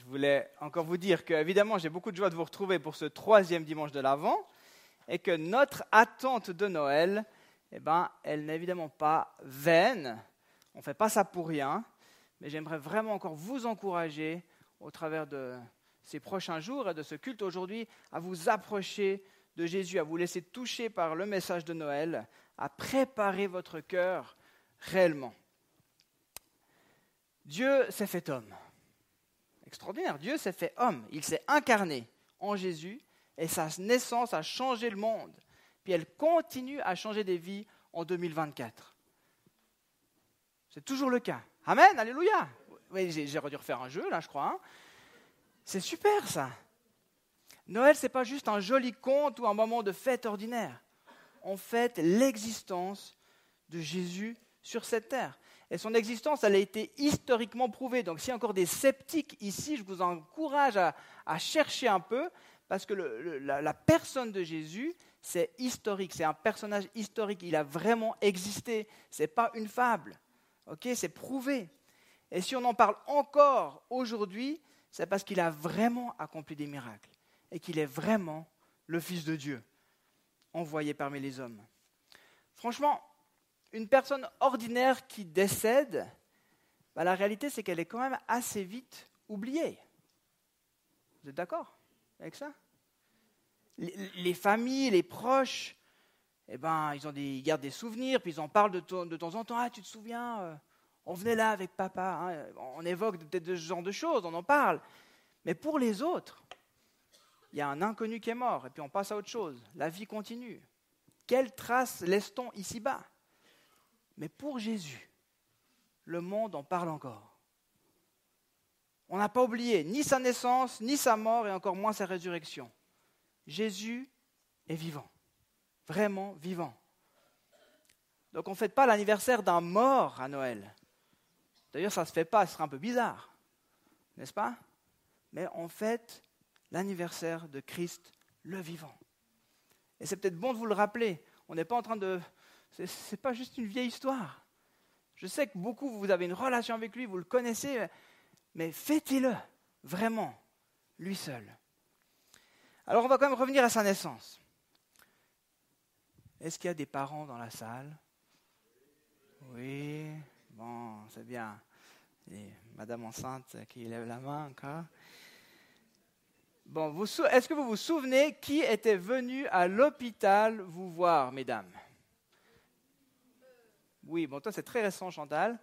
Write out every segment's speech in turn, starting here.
Je voulais encore vous dire que, évidemment, j'ai beaucoup de joie de vous retrouver pour ce 3e dimanche de l'Avent et que notre attente de Noël, elle n'est évidemment pas vaine. On ne fait pas ça pour rien, mais j'aimerais vraiment encore vous encourager au travers de ces prochains jours et de ce culte aujourd'hui à vous approcher de Jésus, à vous laisser toucher par le message de Noël, à préparer votre cœur réellement. Dieu s'est fait homme. Extraordinaire, Dieu s'est fait homme, il s'est incarné en Jésus et sa naissance a changé le monde. Puis elle continue à changer des vies en 2024. C'est toujours le cas. Amen, alléluia. Oui, j'aurais dû refaire un jeu là, je crois. Hein. C'est super ça. Noël, ce n'est pas juste un joli conte ou un moment de fête ordinaire. On fête l'existence de Jésus sur cette terre. Et son existence, elle a été historiquement prouvée. Donc s'il y a encore des sceptiques ici, je vous encourage à chercher un peu, parce que la personne de Jésus, c'est historique, c'est un personnage historique. Il a vraiment existé, ce n'est pas une fable. Okay, c'est prouvé. Et si on en parle encore aujourd'hui, c'est parce qu'il a vraiment accompli des miracles et qu'il est vraiment le Fils de Dieu, envoyé parmi les hommes. Franchement, une personne ordinaire qui décède, la réalité c'est qu'elle est quand même assez vite oubliée. Vous êtes d'accord avec ça ? Les familles, les proches, ils gardent des souvenirs, puis ils en parlent de temps en temps. Ah, tu te souviens, on venait là avec papa. Hein, on évoque peut-être ce genre de choses, on en parle. Mais pour les autres, il y a un inconnu qui est mort, et puis on passe à autre chose. La vie continue. Quelle trace laisse-t-on ici-bas ? Mais pour Jésus, le monde en parle encore. On n'a pas oublié ni sa naissance, ni sa mort, et encore moins sa résurrection. Jésus est vivant, vraiment vivant. Donc on ne fête pas l'anniversaire d'un mort à Noël. D'ailleurs, ça ne se fait pas, ce serait un peu bizarre, n'est-ce pas ? Mais on fête l'anniversaire de Christ, le vivant. Et c'est peut-être bon de vous le rappeler. On n'est pas en train de... C'est pas juste une vieille histoire. Je sais que beaucoup, vous avez une relation avec lui, vous le connaissez, mais fêtez-le, vraiment, lui seul. Alors on va quand même revenir à sa naissance. Est-ce qu'il y a des parents dans la salle ? Oui, bon, c'est bien. Et madame enceinte qui lève la main encore. Bon, est-ce que vous vous souvenez qui était venu à l'hôpital vous voir, mesdames ? Oui, bon, toi, c'est très récent, Chantal.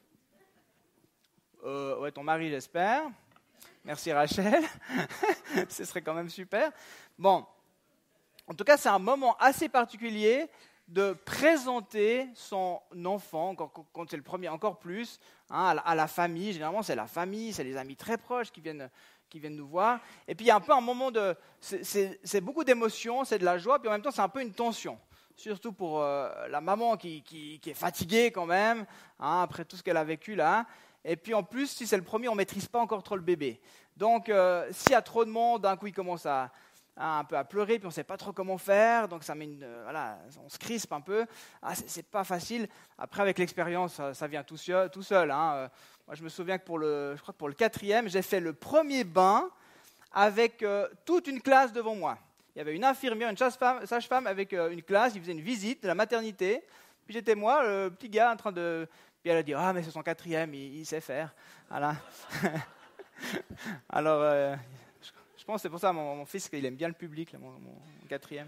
Ouais, ton mari, j'espère. Merci, Rachel. Ce serait quand même super. Bon, en tout cas, c'est un moment assez particulier de présenter son enfant, quand c'est le premier, encore plus, hein, à la famille. Généralement, c'est la famille, c'est les amis très proches qui viennent nous voir. Et puis, il y a un peu un moment de... C'est beaucoup d'émotions, c'est de la joie, puis en même temps, c'est un peu une tension. Surtout pour la maman qui est fatiguée quand même, hein, après tout ce qu'elle a vécu là. Et puis en plus, si c'est le premier, on ne maîtrise pas encore trop le bébé. Donc s'il y a trop de monde, d'un coup il commence un peu à pleurer, puis on ne sait pas trop comment faire. Donc ça met on se crispe un peu. Ah, c'est pas facile. Après avec l'expérience, ça vient tout seul. Hein. Moi je me souviens que pour le 4e, j'ai fait le premier bain avec toute une classe devant moi. Il y avait une infirmière, une sage-femme avec une classe, ils faisaient une visite de la maternité. Puis j'étais moi, le petit gars, en train de... Puis elle a dit « Ah, mais c'est son 4e, il sait faire. » Voilà. Alors, je pense que c'est pour ça, mon fils, il aime bien le public, là, mon 4e.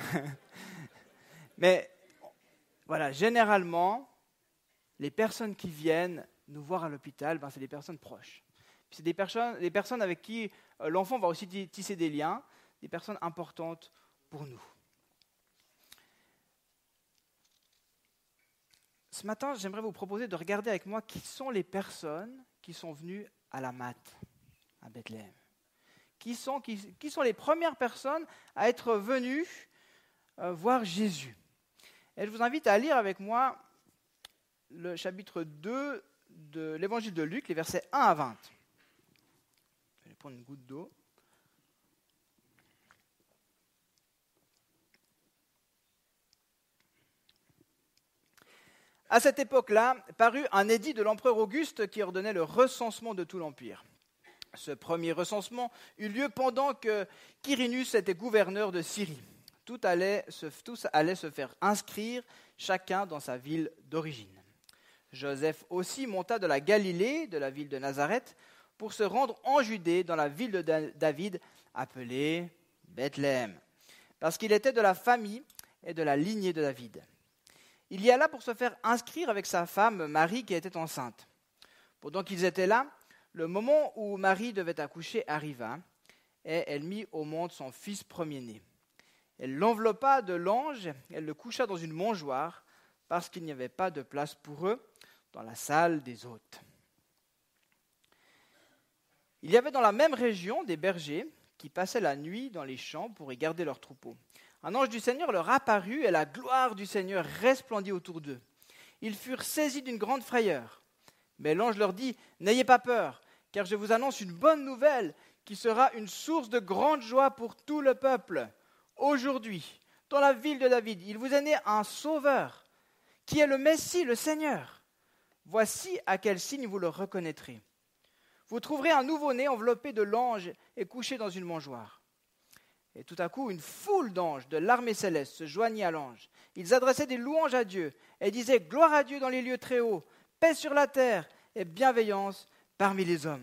Mais voilà, généralement, les personnes qui viennent nous voir à l'hôpital, c'est des personnes proches. Puis c'est des personnes avec qui l'enfant va aussi tisser des liens, des personnes importantes pour nous. Ce matin, j'aimerais vous proposer de regarder avec moi qui sont les personnes qui sont venues à la Matte, à Bethléem. Qui sont les premières personnes à être venues voir Jésus. Et je vous invite à lire avec moi le chapitre 2 de l'évangile de Luc, les versets 1 à 20. Je vais prendre une goutte d'eau. À cette époque-là, parut un édit de l'empereur Auguste qui ordonnait le recensement de tout l'empire. Ce premier recensement eut lieu pendant que Quirinus était gouverneur de Syrie. Tous allaient se faire inscrire, chacun dans sa ville d'origine. Joseph aussi monta de la Galilée, de la ville de Nazareth, pour se rendre en Judée, dans la ville de David, appelée Bethléem, parce qu'il était de la famille et de la lignée de David. Il y alla pour se faire inscrire avec sa femme Marie, qui était enceinte. Pendant qu'ils étaient là, le moment où Marie devait accoucher arriva, et elle mit au monde son fils premier-né. Elle l'enveloppa de lange, elle le coucha dans une mangeoire, parce qu'il n'y avait pas de place pour eux dans la salle des hôtes. Il y avait dans la même région des bergers qui passaient la nuit dans les champs pour y garder leurs troupeaux. Un ange du Seigneur leur apparut, et la gloire du Seigneur resplendit autour d'eux. Ils furent saisis d'une grande frayeur. Mais l'ange leur dit : « N'ayez pas peur, car je vous annonce une bonne nouvelle qui sera une source de grande joie pour tout le peuple. Aujourd'hui, dans la ville de David, il vous est né un sauveur, qui est le Messie, le Seigneur. Voici à quel signe vous le reconnaîtrez. Vous trouverez un nouveau-né enveloppé de langes et couché dans une mangeoire. » Et tout à coup, une foule d'anges de l'armée céleste se joignit à l'ange. Ils adressaient des louanges à Dieu et disaient : « Gloire à Dieu dans les lieux très hauts, paix sur la terre et bienveillance parmi les hommes. »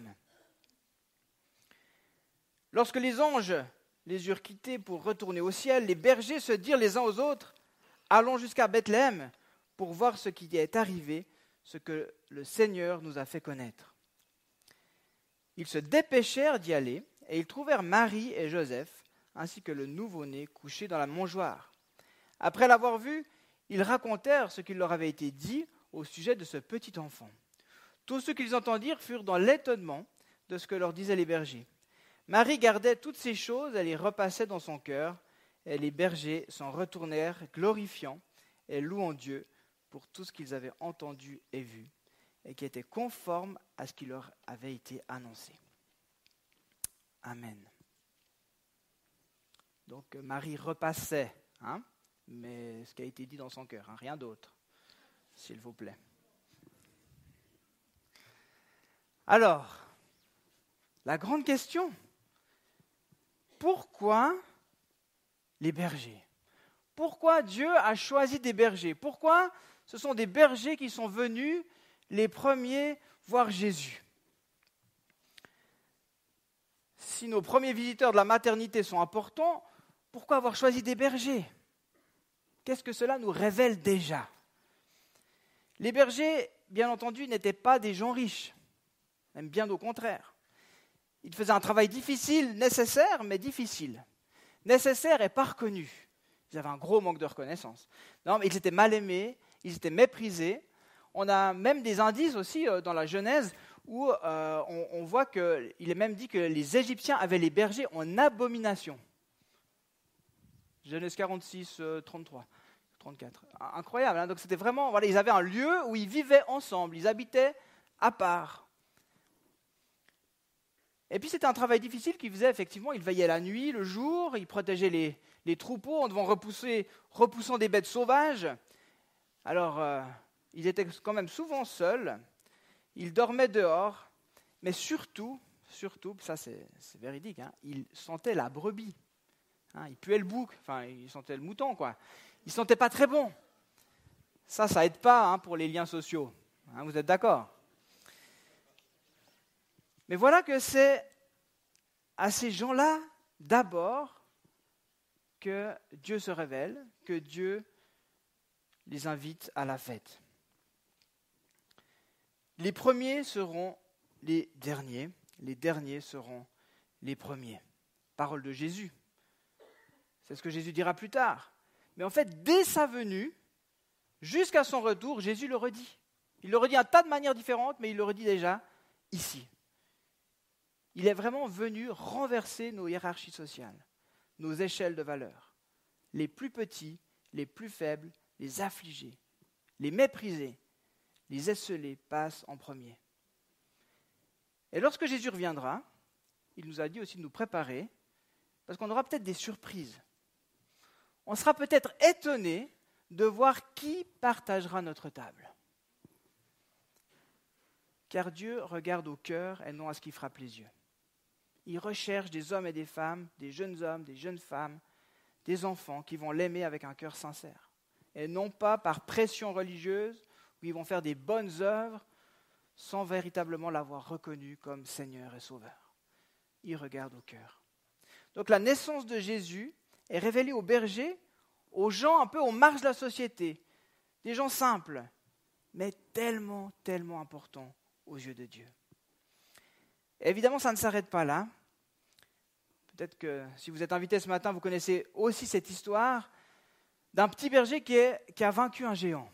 Lorsque les anges les eurent quittés pour retourner au ciel, les bergers se dirent les uns aux autres : « Allons jusqu'à Bethléem pour voir ce qui est arrivé, ce que le Seigneur nous a fait connaître. » Ils se dépêchèrent d'y aller, et ils trouvèrent Marie et Joseph, ainsi que le nouveau-né couché dans la mangeoire. Après l'avoir vu, ils racontèrent ce qu'il leur avait été dit au sujet de ce petit enfant. Tous ceux qu'ils entendirent furent dans l'étonnement de ce que leur disaient les bergers. Marie gardait toutes ces choses, elle les repassait dans son cœur, et les bergers s'en retournèrent, glorifiant et louant Dieu pour tout ce qu'ils avaient entendu et vu, et qui était conforme à ce qui leur avait été annoncé. Amen. Donc Marie repassait, mais ce qui a été dit dans son cœur, rien d'autre, s'il vous plaît. Alors, la grande question, pourquoi les bergers ? Pourquoi Dieu a choisi des bergers ? Pourquoi ce sont des bergers qui sont venus les premiers voir Jésus ? Si nos premiers visiteurs de la maternité sont importants, pourquoi avoir choisi des bergers ? Qu'est-ce que cela nous révèle déjà ? Les bergers, bien entendu, n'étaient pas des gens riches, même bien au contraire. Ils faisaient un travail difficile, nécessaire, mais difficile. Nécessaire et pas reconnu. Ils avaient un gros manque de reconnaissance. Non, mais ils étaient mal aimés, ils étaient méprisés. On a même des indices aussi dans la Genèse où on voit qu'il est même dit que les Égyptiens avaient les bergers en abomination. Genèse 46, 33, 34. Incroyable, donc c'était vraiment, voilà, ils avaient un lieu où ils vivaient ensemble, ils habitaient à part. Et puis c'était un travail difficile qu'ils faisaient, effectivement, ils veillaient la nuit, le jour, ils protégeaient les troupeaux en devant repoussant des bêtes sauvages. Alors, ils étaient quand même souvent seuls, ils dormaient dehors, mais surtout, ça c'est véridique, ils sentaient la brebis. Ils puaient le bouc, ils sentaient le mouton, quoi. Ils ne sentaient pas très bon. Ça aide pas pour les liens sociaux. Vous êtes d'accord ? Mais voilà que c'est à ces gens-là, d'abord, que Dieu se révèle, que Dieu les invite à la fête. Les premiers seront les derniers seront les premiers. Parole de Jésus. C'est ce que Jésus dira plus tard. Mais en fait, dès sa venue, jusqu'à son retour, Jésus le redit. Il le redit un tas de manières différentes, mais il le redit déjà ici. Il est vraiment venu renverser nos hiérarchies sociales, nos échelles de valeurs. Les plus petits, les plus faibles, les affligés, les méprisés, les esseulés passent en premier. Et lorsque Jésus reviendra, il nous a dit aussi de nous préparer, parce qu'on aura peut-être des surprises. On sera peut-être étonné de voir qui partagera notre table. Car Dieu regarde au cœur et non à ce qui frappe les yeux. Il recherche des hommes et des femmes, des jeunes femmes, des enfants qui vont l'aimer avec un cœur sincère. Et non pas par pression religieuse, où ils vont faire des bonnes œuvres sans véritablement l'avoir reconnu comme Seigneur et Sauveur. Il regarde au cœur. Donc la naissance de Jésus est révélée aux bergers, aux gens un peu aux marges de la société, des gens simples, mais tellement, tellement importants aux yeux de Dieu. Et évidemment, ça ne s'arrête pas là. Peut-être que si vous êtes invité ce matin, vous connaissez aussi cette histoire d'un petit berger qui a vaincu un géant.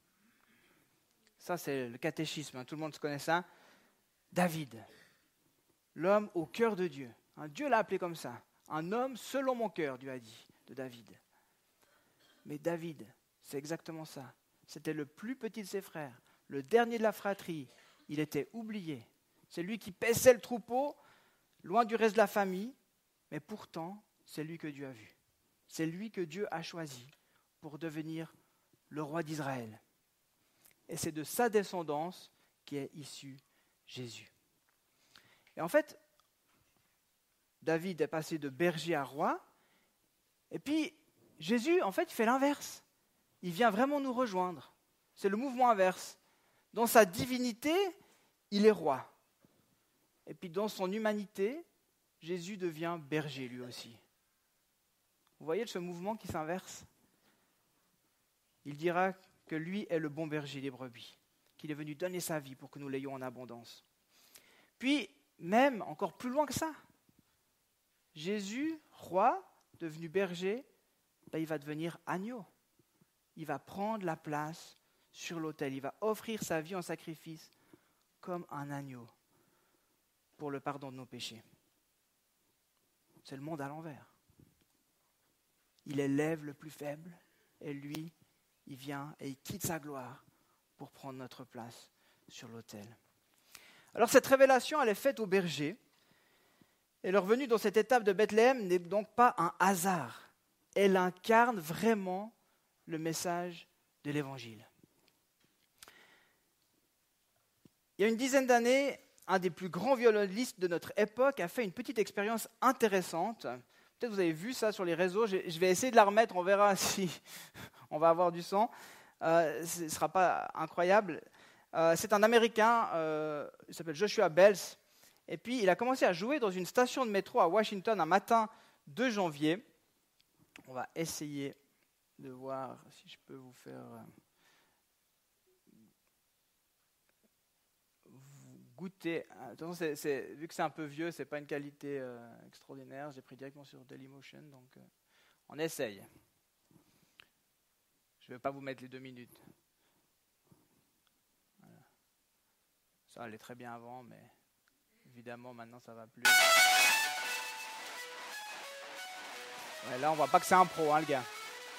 Ça, c'est le catéchisme, tout le monde connaît ça. David, l'homme au cœur de Dieu. Dieu l'a appelé comme ça. Un homme selon mon cœur, Dieu a dit, de David. Mais David, c'est exactement ça. C'était le plus petit de ses frères, le dernier de la fratrie. Il était oublié. C'est lui qui paissait le troupeau, loin du reste de la famille. Mais pourtant, c'est lui que Dieu a vu. C'est lui que Dieu a choisi pour devenir le roi d'Israël. Et c'est de sa descendance qu'est issu Jésus. Et en fait, David est passé de berger à roi. Et puis, Jésus, en fait, il fait l'inverse. Il vient vraiment nous rejoindre. C'est le mouvement inverse. Dans sa divinité, il est roi. Et puis, dans son humanité, Jésus devient berger lui aussi. Vous voyez ce mouvement qui s'inverse ? Il dira que lui est le bon berger des brebis, qu'il est venu donner sa vie pour que nous l'ayons en abondance. Puis, même encore plus loin que ça, Jésus, roi, devenu berger, il va devenir agneau. Il va prendre la place sur l'autel. Il va offrir sa vie en sacrifice comme un agneau pour le pardon de nos péchés. C'est le monde à l'envers. Il élève le plus faible et lui, il vient et il quitte sa gloire pour prendre notre place sur l'autel. Alors cette révélation, elle est faite aux bergers. Et leur venue dans cette étape de Bethléem n'est donc pas un hasard. Elle incarne vraiment le message de l'Évangile. Il y a une dizaine d'années, un des plus grands violonistes de notre époque a fait une petite expérience intéressante. Peut-être vous avez vu ça sur les réseaux. Je vais essayer de la remettre, on verra si on va avoir du son. Ce ne sera pas incroyable. C'est un Américain, il s'appelle Joshua Bells. Et puis il a commencé à jouer dans une station de métro à Washington un matin de janvier. On va essayer de voir si je peux vous faire... goûter. Attention, vu que c'est un peu vieux, c'est pas une qualité extraordinaire. J'ai pris directement sur Dailymotion, donc on essaye. Je ne vais pas vous mettre les 2 minutes. Voilà. Ça allait très bien avant, mais évidemment maintenant ça va plus. Ouais, là on voit pas que c'est un pro, le gars.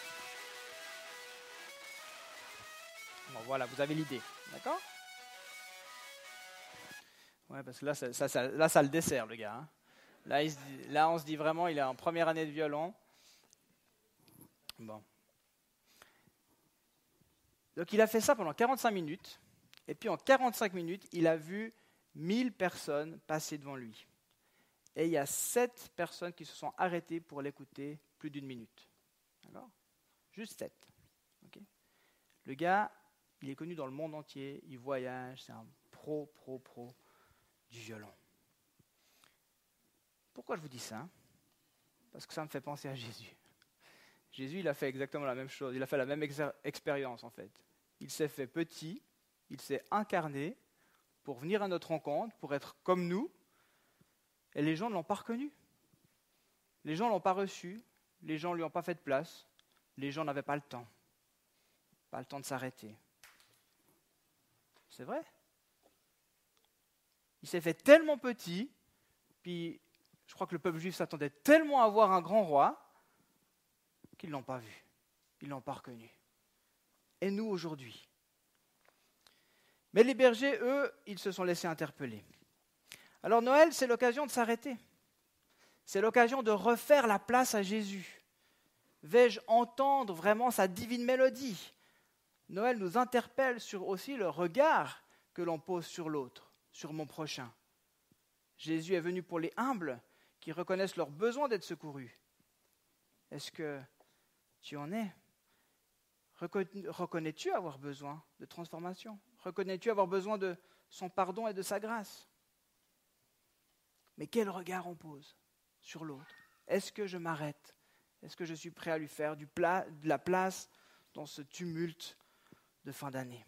Bon, voilà, vous avez l'idée, d'accord ? Ouais, parce que là, ça le dessert, le gars. Là, on se dit vraiment, il est en première année de violon. Bon. Donc, il a fait ça pendant 45 minutes. Et puis, en 45 minutes, il a vu 1000 personnes passer devant lui. Et il y a 7 personnes qui se sont arrêtées pour l'écouter plus d'1 minute. D'accord ? Juste 7. Okay ? Le gars, il est connu dans le monde entier. Il voyage. C'est un pro du violon. Pourquoi je vous dis ça ? Parce que ça me fait penser à Jésus. Jésus, il a fait exactement la même chose. Il a fait la même expérience, en fait. Il s'est fait petit, il s'est incarné pour venir à notre rencontre, pour être comme nous, et les gens ne l'ont pas reconnu. Les gens ne l'ont pas reçu, les gens ne lui ont pas fait de place, les gens n'avaient pas le temps. Pas le temps de s'arrêter. C'est vrai ? Il s'est fait tellement petit, puis je crois que le peuple juif s'attendait tellement à voir un grand roi, qu'ils ne l'ont pas vu, ils ne l'ont pas reconnu. Et nous aujourd'hui. Mais les bergers, eux, ils se sont laissés interpeller. Alors Noël, c'est l'occasion de s'arrêter. C'est l'occasion de refaire la place à Jésus. Vais-je entendre vraiment sa divine mélodie ? Noël nous interpelle sur aussi le regard que l'on pose sur l'autre, sur mon prochain. Jésus est venu pour les humbles, qui reconnaissent leur besoin d'être secourus. Est-ce que tu en es? Reconnais-tu avoir besoin de transformation? Reconnais-tu avoir besoin de son pardon et de sa grâce? Mais quel regard on pose sur l'autre? Est-ce que je m'arrête? Est-ce que je suis prêt à lui faire de la place dans ce tumulte de fin d'année?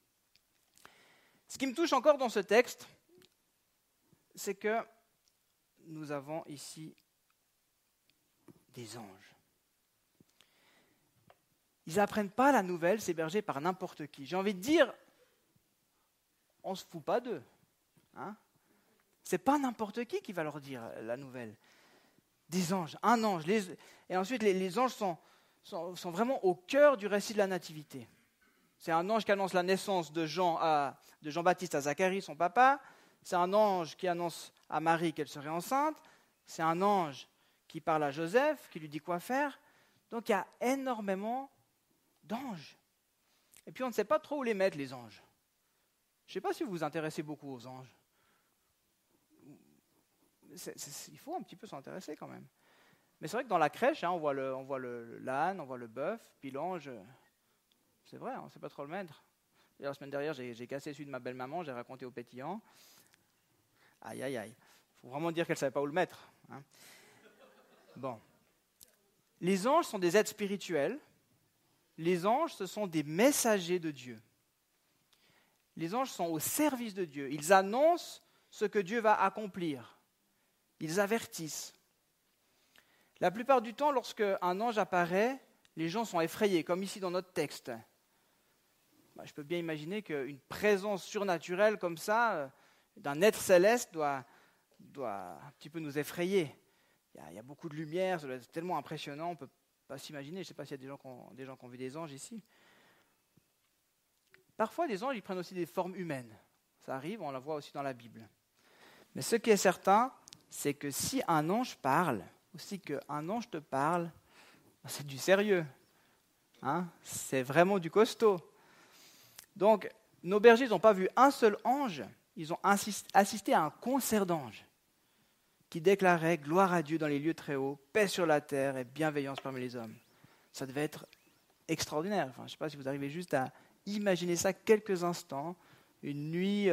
Ce qui me touche encore dans ce texte, c'est que nous avons ici des anges. Ils n'apprennent pas la nouvelle, ces bergers, par n'importe qui. J'ai envie de dire, on ne se fout pas d'eux. Hein? Ce n'est pas n'importe qui va leur dire la nouvelle. Des anges, un ange. Et ensuite, les anges sont vraiment au cœur du récit de la nativité. C'est un ange qui annonce la naissance de Jean-Baptiste à Zacharie, son papa. C'est un ange qui annonce à Marie qu'elle serait enceinte. C'est un ange qui parle à Joseph, qui lui dit quoi faire. Donc il y a énormément d'anges. Et puis on ne sait pas trop où les mettre, les anges. Je ne sais pas si vous vous intéressez beaucoup aux anges. Il faut un petit peu s'intéresser quand même. Mais c'est vrai que dans la crèche, on voit l'âne, on voit le bœuf, puis l'ange, c'est vrai, on ne sait pas trop le mettre. D'ailleurs, la semaine dernière, j'ai cassé celui de ma belle-maman, j'ai raconté au pétillant. Aïe, aïe, aïe. Il faut vraiment dire qu'elle ne savait pas où le mettre. Hein. Bon. Les anges sont des êtres spirituels. Les anges, ce sont des messagers de Dieu. Les anges sont au service de Dieu. Ils annoncent ce que Dieu va accomplir. Ils avertissent. La plupart du temps, lorsque un ange apparaît, les gens sont effrayés, comme ici dans notre texte. Je peux bien imaginer qu'une présence surnaturelle comme ça, d'un être céleste, doit un petit peu nous effrayer. Il y a beaucoup de lumière, ça doit être tellement impressionnant, on ne peut pas s'imaginer. Je ne sais pas s'il y a des gens qui ont vu des anges ici. Parfois, des anges, ils prennent aussi des formes humaines. Ça arrive, on la voit aussi dans la Bible. Mais ce qui est certain, c'est que si un ange parle, aussi qu'un ange te parle, c'est du sérieux. Hein? C'est vraiment du costaud. Donc, nos bergers n'ont pas vu un seul ange, ils ont assisté à un concert d'anges qui déclarait gloire à Dieu dans les lieux très hauts, paix sur la terre et bienveillance parmi les hommes. Ça devait être extraordinaire. Je ne sais pas si vous arrivez juste à imaginer ça quelques instants, une nuit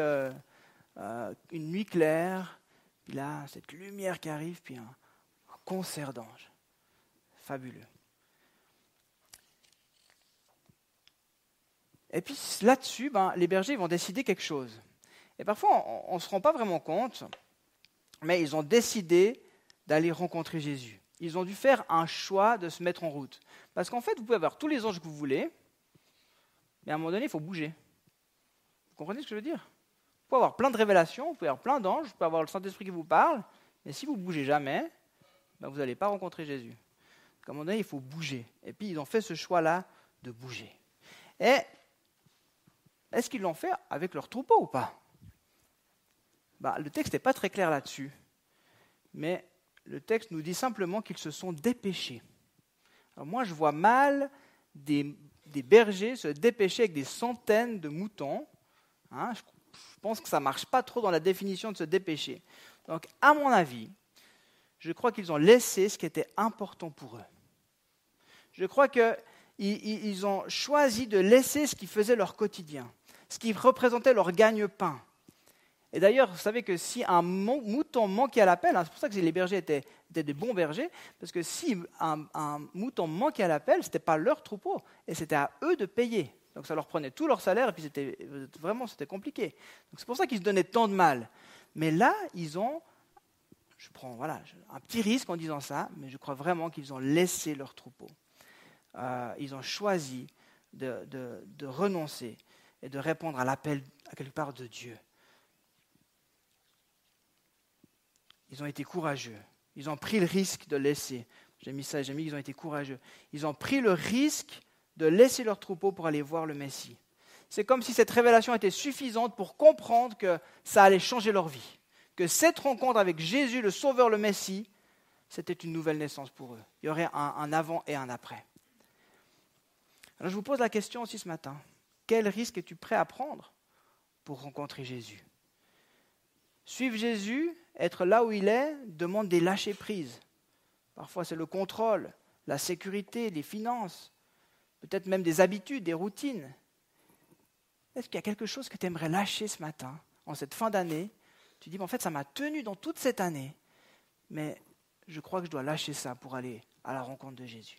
claire, puis là, cette lumière qui arrive, puis un concert d'anges. Fabuleux. Et puis là-dessus, les bergers vont décider quelque chose. Et parfois, on ne se rend pas vraiment compte, mais ils ont décidé d'aller rencontrer Jésus. Ils ont dû faire un choix de se mettre en route. Parce qu'en fait, vous pouvez avoir tous les anges que vous voulez, mais à un moment donné, il faut bouger. Vous comprenez ce que je veux dire? Vous pouvez avoir plein de révélations, vous pouvez avoir plein d'anges, vous pouvez avoir le Saint-Esprit qui vous parle, mais si vous ne bougez jamais, vous n'allez pas rencontrer Jésus. À un moment donné, il faut bouger. Et puis, ils ont fait ce choix-là de bouger. Et est-ce qu'ils l'ont fait avec leur troupeau ou pas? Le texte n'est pas très clair là-dessus. Mais le texte nous dit simplement qu'ils se sont dépêchés. Alors moi, je vois mal des bergers se dépêcher avec des centaines de moutons. Je pense que ça ne marche pas trop dans la définition de se dépêcher. Donc, à mon avis, je crois qu'ils ont laissé ce qui était important pour eux. Je crois qu'ils ont choisi de laisser ce qui faisait leur quotidien, ce qui représentait leur gagne-pain. Et d'ailleurs, vous savez que si un mouton manquait à l'appel, c'est pour ça que les bergers étaient des bons bergers, parce que si un mouton manquait à l'appel, ce n'était pas leur troupeau, et c'était à eux de payer. Donc ça leur prenait tout leur salaire, et puis c'était compliqué. Donc c'est pour ça qu'ils se donnaient tant de mal. Mais là, je prends un petit risque en disant ça, mais je crois vraiment qu'ils ont laissé leur troupeau. Ils ont choisi de renoncer et de répondre à l'appel à quelque part de Dieu. Ils ont été courageux. Ils ont pris le risque de laisser. J'ai mis ils ont été courageux. Ils ont pris le risque de laisser leur troupeau pour aller voir le Messie. C'est comme si cette révélation était suffisante pour comprendre que ça allait changer leur vie. Que cette rencontre avec Jésus, le Sauveur, le Messie, c'était une nouvelle naissance pour eux. Il y aurait un avant et un après. Alors je vous pose la question aussi ce matin. Quel risque es-tu prêt à prendre pour rencontrer Jésus? Suivre Jésus être là où il est demande des lâcher-prises. Parfois, c'est le contrôle, la sécurité, les finances, peut-être même des habitudes, des routines. Est-ce qu'il y a quelque chose que tu aimerais lâcher ce matin, en cette fin d'année? Tu dis, en fait, ça m'a tenu dans toute cette année, mais je crois que je dois lâcher ça pour aller à la rencontre de Jésus.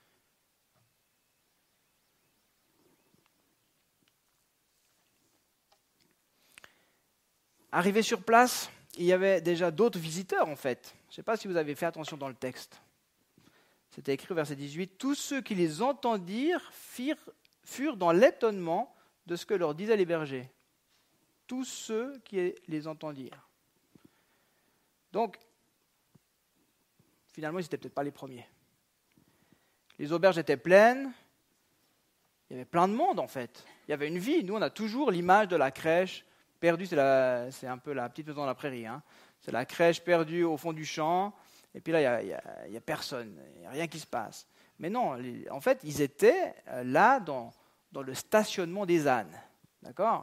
Arrivé sur place, il y avait déjà d'autres visiteurs en fait. Je ne sais pas si vous avez fait attention dans le texte. C'était écrit au verset 18. Tous ceux qui les entendirent furent dans l'étonnement de ce que leur disaient les bergers. Tous ceux qui les entendirent. Donc, finalement, ils n'étaient peut-être pas les premiers. Les auberges étaient pleines. Il y avait plein de monde en fait. Il y avait une vie. Nous, on a toujours l'image de la crèche perdue. C'est un peu la petite maison dans la prairie. Hein. C'est la crèche perdue au fond du champ. Et puis là, il n'y a personne. Il n'y a rien qui se passe. Mais non, en fait, ils étaient là dans le stationnement des ânes. D'accord ?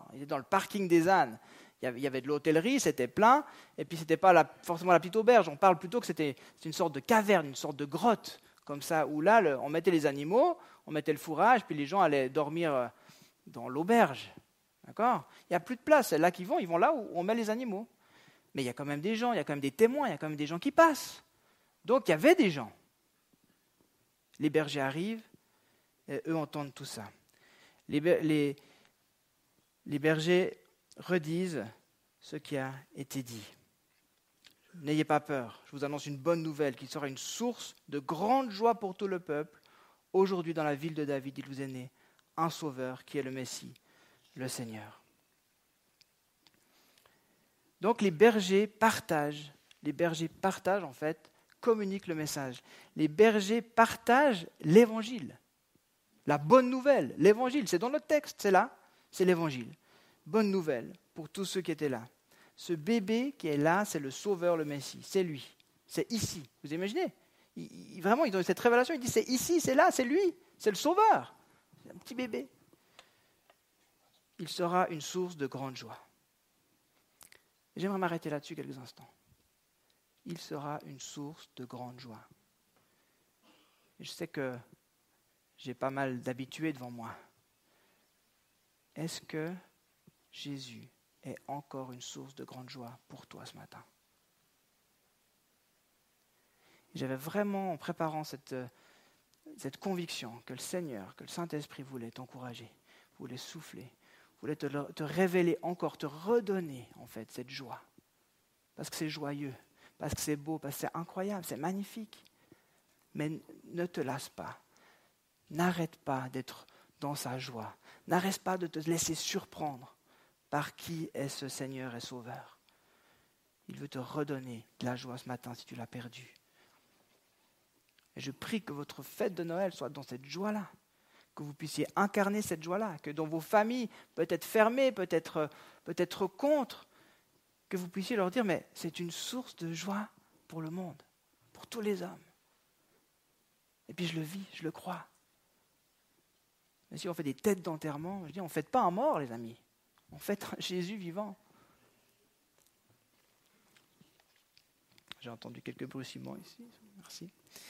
Ils étaient dans le parking des ânes. Il y avait de l'hôtellerie, c'était plein. Et puis, ce n'était pas forcément la petite auberge. On parle plutôt que c'était une sorte de caverne, une sorte de grotte. Comme ça, où là, on mettait les animaux, on mettait le fourrage, puis les gens allaient dormir dans l'auberge. D'accord ? Il n'y a plus de place. C'est là qu'ils vont là où on met les animaux. Mais il y a quand même des gens, il y a quand même des témoins, il y a quand même des gens qui passent. Donc, il y avait des gens. Les bergers arrivent, et eux entendent tout ça. Les bergers redisent ce qui a été dit. N'ayez pas peur, je vous annonce une bonne nouvelle qui sera une source de grande joie pour tout le peuple. Aujourd'hui, dans la ville de David, il vous est né un sauveur qui est le Messie, le Seigneur. Donc les bergers partagent en fait, communiquent le message. Les bergers partagent l'évangile, la bonne nouvelle, l'évangile, c'est dans notre texte, c'est là, c'est l'évangile. Bonne nouvelle pour tous ceux qui étaient là. Ce bébé qui est là, c'est le Sauveur, le Messie. C'est lui. C'est ici. Vous imaginez ? Vraiment, ils ont eu cette révélation. Ils disent, c'est ici, c'est là, c'est lui. C'est le Sauveur. C'est un petit bébé. Il sera une source de grande joie. Et j'aimerais m'arrêter là-dessus quelques instants. Il sera une source de grande joie. Et je sais que j'ai pas mal d'habitués devant moi. Est-ce que Jésus est encore une source de grande joie pour toi ce matin? J'avais vraiment, en préparant cette conviction que le Seigneur, que le Saint-Esprit voulait t'encourager, voulait souffler, voulait te révéler encore, te redonner en fait cette joie. Parce que c'est joyeux, parce que c'est beau, parce que c'est incroyable, c'est magnifique. Mais ne te lasse pas. N'arrête pas d'être dans sa joie. N'arrête pas de te laisser surprendre par qui est ce Seigneur et Sauveur. Il veut te redonner de la joie ce matin si tu l'as perdue. Et je prie que votre fête de Noël soit dans cette joie-là, que vous puissiez incarner cette joie-là, que dans vos familles, peut-être fermées, peut-être contre, que vous puissiez leur dire, mais c'est une source de joie pour le monde, pour tous les hommes. Et puis je le vis, je le crois. Mais si on fait des têtes d'enterrement, je dis, on ne fête pas un mort, les amis. On fête un Jésus vivant. J'ai entendu quelques bruissements ici. Merci.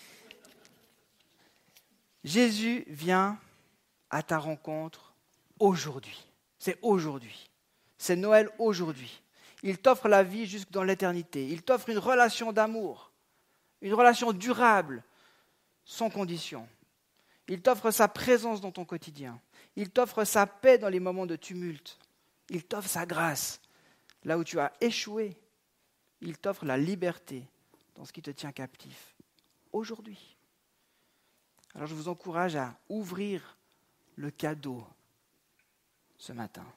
Jésus vient à ta rencontre aujourd'hui. C'est aujourd'hui. C'est Noël aujourd'hui. Il t'offre la vie jusque dans l'éternité. Il t'offre une relation d'amour, une relation durable, sans condition. Il t'offre sa présence dans ton quotidien. Il t'offre sa paix dans les moments de tumulte. Il t'offre sa grâce là où tu as échoué. Il t'offre la liberté dans ce qui te tient captif aujourd'hui. Alors je vous encourage à ouvrir le cadeau ce matin.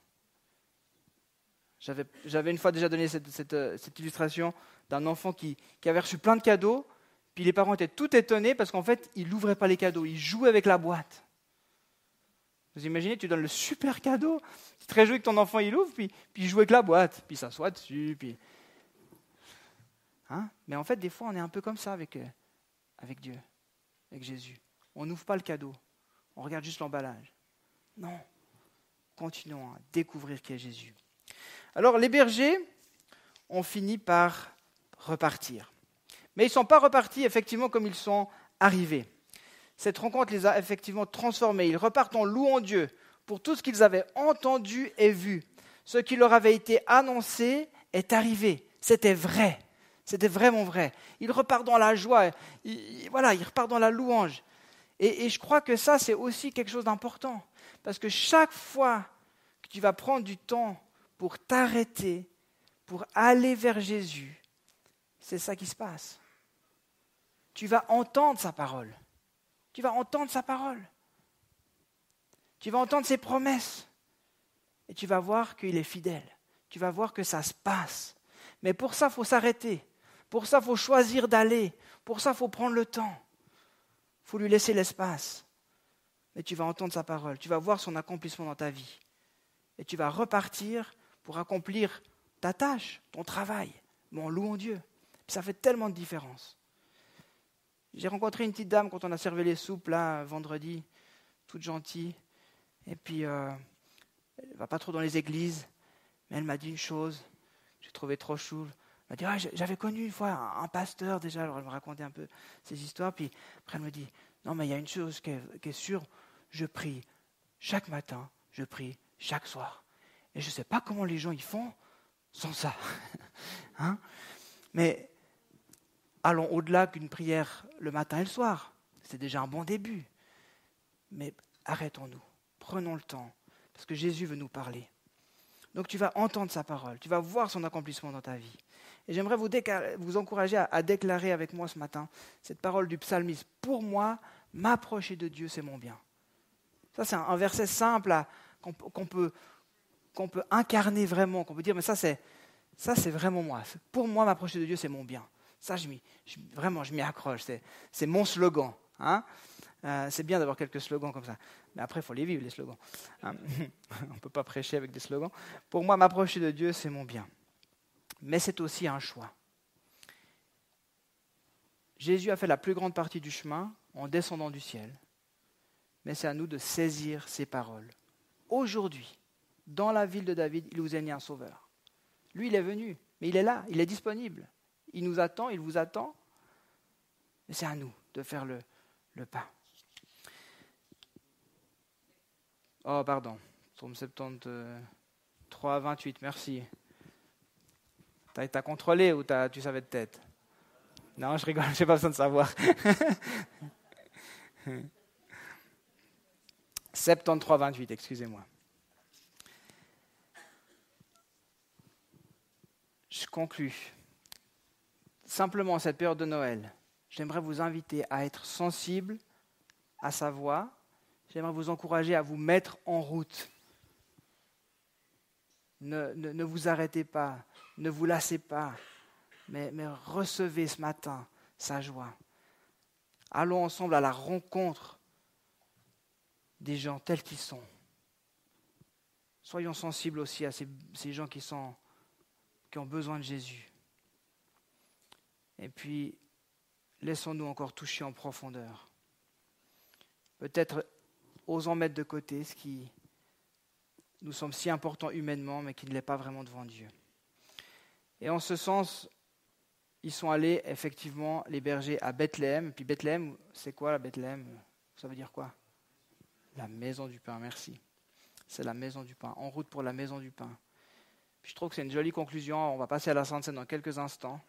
J'avais une fois déjà donné cette illustration d'un enfant qui avait reçu plein de cadeaux, puis les parents étaient tout étonnés parce qu'en fait, il n'ouvrait pas les cadeaux, il jouait avec la boîte. Vous imaginez, tu donnes le super cadeau, c'est très joli que ton enfant il ouvre, puis il joue avec la boîte, puis il s'assoit dessus, puis... Hein? Mais en fait, des fois, on est un peu comme ça avec Dieu, avec Jésus. On n'ouvre pas le cadeau, on regarde juste l'emballage. Non, continuons à découvrir qui est Jésus. Alors, les bergers ont fini par repartir. Mais ils ne sont pas repartis effectivement comme ils sont arrivés. Cette rencontre les a effectivement transformés. Ils repartent en louant Dieu pour tout ce qu'ils avaient entendu et vu. Ce qui leur avait été annoncé est arrivé. C'était vrai. C'était vraiment vrai. Ils repartent dans la joie. Ils repartent dans la louange. Et je crois que ça, c'est aussi quelque chose d'important. Parce que chaque fois que tu vas prendre du temps pour t'arrêter, pour aller vers Jésus, c'est ça qui se passe. Tu vas entendre sa parole. Tu vas entendre sa parole. Tu vas entendre ses promesses. Et tu vas voir qu'il est fidèle. Tu vas voir que ça se passe. Mais pour ça, il faut s'arrêter. Pour ça, il faut choisir d'aller. Pour ça, il faut prendre le temps. Il faut lui laisser l'espace. Et tu vas entendre sa parole. Tu vas voir son accomplissement dans ta vie. Et tu vas repartir pour accomplir ta tâche, ton travail. Mais en louant Dieu. Puis ça fait tellement de différence. J'ai rencontré une petite dame quand on a servi les soupes, là, vendredi, toute gentille. Et puis, elle ne va pas trop dans les églises. Mais elle m'a dit une chose que j'ai trouvé trop chou. Elle m'a dit, j'avais connu une fois un pasteur déjà. Alors elle me racontait un peu ses histoires. Puis après elle me dit, non mais il y a une chose qui est sûre. Je prie chaque matin, je prie chaque soir. Et je ne sais pas comment les gens y font sans ça. Hein? Mais allons au-delà qu'une prière le matin et le soir. C'est déjà un bon début. Mais arrêtons-nous. Prenons le temps. Parce que Jésus veut nous parler. Donc tu vas entendre sa parole. Tu vas voir son accomplissement dans ta vie. Et j'aimerais vous encourager à déclarer avec moi ce matin cette parole du psalmiste. Pour moi, m'approcher de Dieu, c'est mon bien. Ça, c'est un verset simple qu'on peut incarner vraiment, qu'on peut dire, mais ça c'est vraiment moi. Pour moi, m'approcher de Dieu, c'est mon bien. Ça, je m'y accroche. C'est mon slogan. Hein? C'est bien d'avoir quelques slogans comme ça. Mais après, il faut les vivre, les slogans. Hein? On ne peut pas prêcher avec des slogans. Pour moi, m'approcher de Dieu, c'est mon bien. Mais c'est aussi un choix. Jésus a fait la plus grande partie du chemin en descendant du ciel. Mais c'est à nous de saisir ses paroles. Aujourd'hui, dans la ville de David, il vous a mis un sauveur. Lui, il est venu, mais il est là, il est disponible. Il nous attend, il vous attend. Mais c'est à nous de faire le pas. Oh, pardon. Psaume 73, 28, merci. T'as contrôlé ou tu savais de tête? Non, je rigole, je n'ai pas besoin de savoir. 73, 28, excusez-moi. Je conclus. Simplement, en cette période de Noël, j'aimerais vous inviter à être sensible à sa voix. J'aimerais vous encourager à vous mettre en route. Ne vous arrêtez pas, ne vous lassez pas, mais recevez ce matin sa joie. Allons ensemble à la rencontre des gens tels qu'ils sont. Soyons sensibles aussi à ces gens qui ont besoin de Jésus. Et puis, laissons-nous encore toucher en profondeur. Peut-être osons mettre de côté ce qui nous semble si important humainement, mais qui ne l'est pas vraiment devant Dieu. Et en ce sens, ils sont allés effectivement, les bergers, à Bethléem. Et puis Bethléem, c'est quoi la Bethléem? Ça veut dire quoi? La maison du pain, merci. C'est la maison du pain, en route pour la maison du pain. Puis je trouve que c'est une jolie conclusion. On va passer à la Sainte Seine dans quelques instants.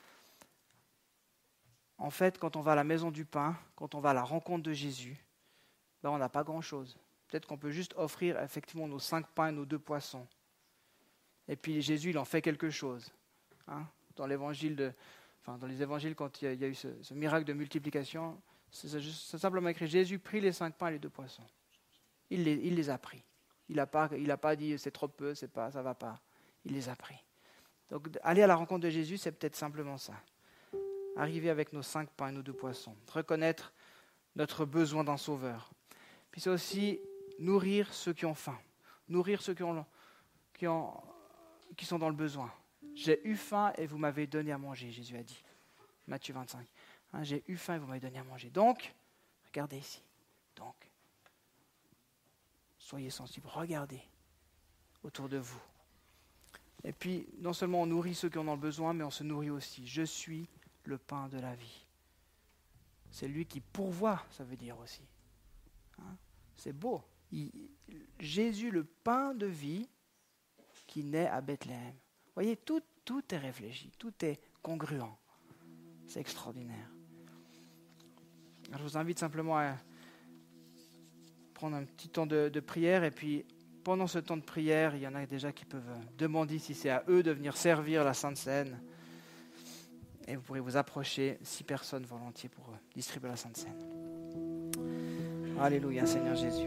En fait, quand on va à la maison du pain, quand on va à la rencontre de Jésus, on n'a pas grand-chose. Peut-être qu'on peut juste offrir effectivement nos 5 pains et nos 2 poissons. Et puis Jésus, il en fait quelque chose. Hein? Dans les évangiles, quand il y a eu ce miracle de multiplication, c'est simplement écrit, Jésus prit les 5 pains et les 2 poissons. Il les a pris. Il n'a pas dit c'est trop peu, ça ne va pas. Il les a pris. Donc aller à la rencontre de Jésus, c'est peut-être simplement ça. Arriver avec nos 5 pains et nos 2 poissons. Reconnaître notre besoin d'un sauveur. Puis c'est aussi nourrir ceux qui ont faim. Nourrir ceux qui sont dans le besoin. J'ai eu faim et vous m'avez donné à manger, Jésus a dit. Matthieu 25. Hein, j'ai eu faim et vous m'avez donné à manger. Donc, regardez ici. Donc, soyez sensibles. Regardez autour de vous. Et puis, non seulement on nourrit ceux qui en ont besoin, mais on se nourrit aussi. Je suis le pain de la vie. C'est lui qui pourvoit, ça veut dire aussi. Hein? C'est beau. Jésus, le pain de vie, qui naît à Bethléem. Vous voyez, tout est réfléchi, tout est congruent. C'est extraordinaire. Alors, je vous invite simplement à prendre un petit temps de prière, et puis pendant ce temps de prière, il y en a déjà qui peuvent demander si c'est à eux de venir servir la Sainte Seine. Et vous pourrez vous approcher, 6 personnes volontiers pour distribuer la Sainte Seine. Alléluia, Seigneur Jésus.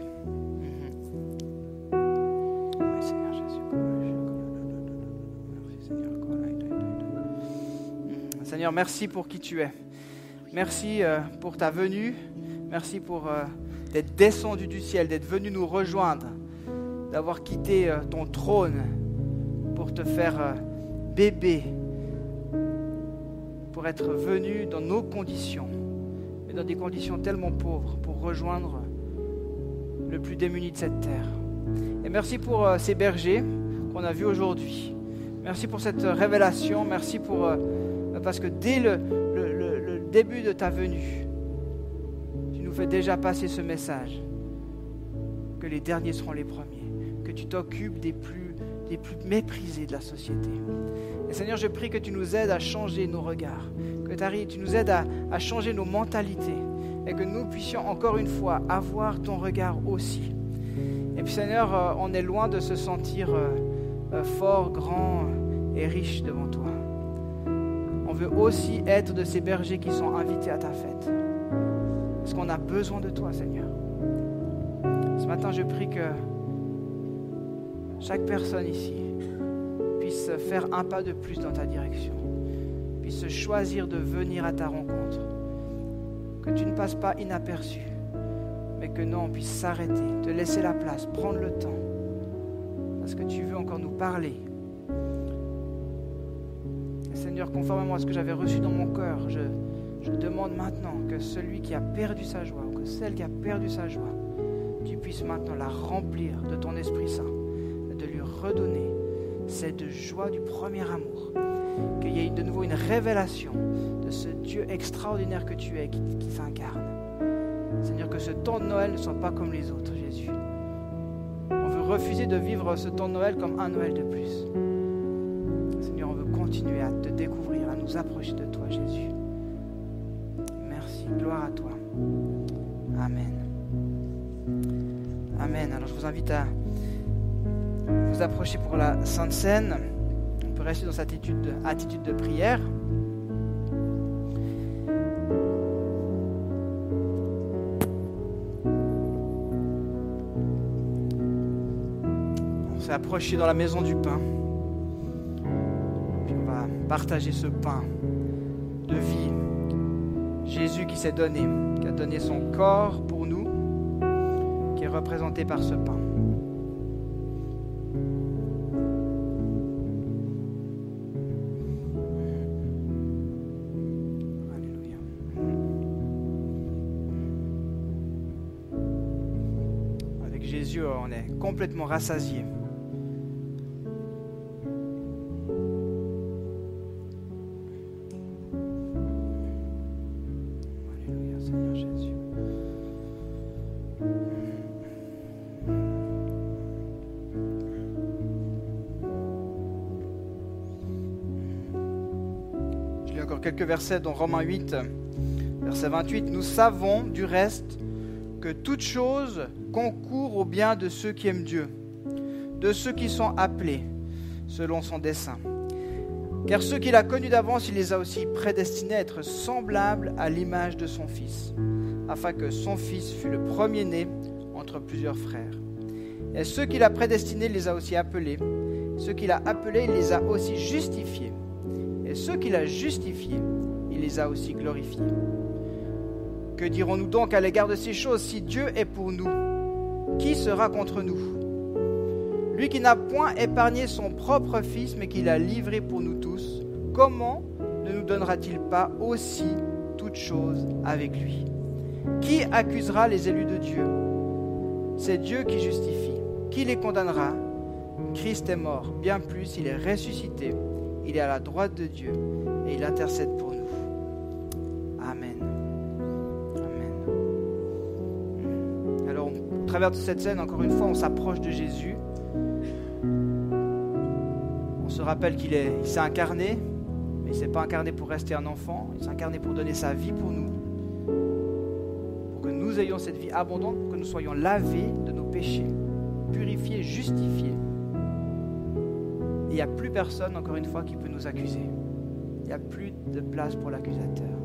Oui, Seigneur Jésus. Seigneur, merci pour qui tu es. Merci pour ta venue. Merci pour d'être descendu du ciel, d'être venu nous rejoindre, d'avoir quitté ton trône pour te faire bébé, pour être venu dans nos conditions, mais dans des conditions tellement pauvres, pour rejoindre le plus démuni de cette terre. Et merci pour ces bergers qu'on a vus aujourd'hui. Merci pour cette révélation. Merci parce que dès le début de ta venue, tu nous fais déjà passer ce message, que les derniers seront les premiers, que tu t'occupes des plus méprisés de la société. Et Seigneur, je prie que tu nous aides à changer nos regards, que tu nous aides à changer nos mentalités, et que nous puissions encore une fois avoir ton regard aussi. Et puis Seigneur, on est loin de se sentir fort, grand et riche devant toi. On veut aussi être de ces bergers qui sont invités à ta fête, parce qu'on a besoin de toi, Seigneur. Ce matin, je prie que chaque personne ici puisse faire un pas de plus dans ta direction, puisse choisir de venir à ta rencontre, que tu ne passes pas inaperçu, mais que non, on puisse s'arrêter, te laisser la place, prendre le temps, parce que tu veux encore nous parler. Et Seigneur, conformément à ce que j'avais reçu dans mon cœur, je demande maintenant que celui qui a perdu sa joie, ou que celle qui a perdu sa joie, tu puisses maintenant la remplir de ton Esprit Saint, et de lui redonner cette joie du premier amour, qu'il y ait de nouveau une révélation de ce Dieu extraordinaire que tu es, qui s'incarne. Seigneur, que ce temps de Noël ne soit pas comme les autres, Jésus. On veut refuser de vivre ce temps de Noël comme un Noël de plus. Seigneur, on veut continuer à te découvrir, à nous approcher de toi, Jésus. Merci, gloire à toi. Amen. Amen. Alors je vous invite à vous approcher pour la Sainte Seine. On peut rester dans cette attitude de prière. On s'est approché dans la maison du pain. Puis on va partager ce pain de vie. Jésus qui s'est donné, qui a donné son corps pour nous, qui est représenté par ce pain. Alléluia. Avec Jésus, on est complètement rassasié. Quelques versets dans Romains 8, verset 28. Nous savons du reste que toute chose concourt au bien de ceux qui aiment Dieu, de ceux qui sont appelés selon son dessein. Car ceux qu'il a connus d'avance, il les a aussi prédestinés à être semblables à l'image de son Fils, afin que son Fils fût le premier-né entre plusieurs frères. Et ceux qu'il a prédestinés, il les a aussi appelés. Ceux qu'il a appelés, il les a aussi justifiés. Et ceux qu'il a justifiés, il les a aussi glorifiés. Que dirons-nous donc à l'égard de ces choses? Si Dieu est pour nous, qui sera contre nous? Lui qui n'a point épargné son propre Fils, mais qui l'a livré pour nous tous, comment ne nous donnera-t-il pas aussi toutes choses avec lui? Qui accusera les élus de Dieu? C'est Dieu qui justifie. Qui les condamnera? Christ est mort, bien plus, il est ressuscité, il est à la droite de Dieu et il intercède pour nous. Amen. Amen. Alors, au travers de cette scène, encore une fois, on s'approche de Jésus. On se rappelle qu'il s'est incarné, mais il ne s'est pas incarné pour rester un enfant, il s'est incarné pour donner sa vie pour nous, pour que nous ayons cette vie abondante, pour que nous soyons lavés de nos péchés, purifiés, justifiés. Et il n'y a plus personne, encore une fois, qui peut nous accuser. Il n'y a plus de place pour l'accusateur.